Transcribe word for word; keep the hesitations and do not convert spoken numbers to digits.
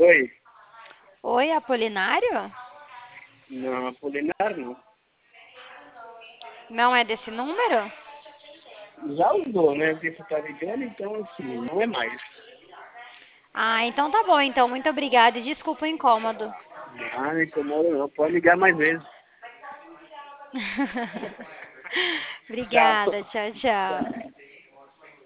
Oi. Oi, Apolinário? Não, Apolinário não. Não é desse número? Já usou, né? Porque você tá ligando, então assim, não é mais. Ah, então tá bom. Então, muito obrigada e desculpa o incômodo. Ah, não incomoda não. Pode ligar mais vezes. Tchau. Obrigada. Tchau, tchau.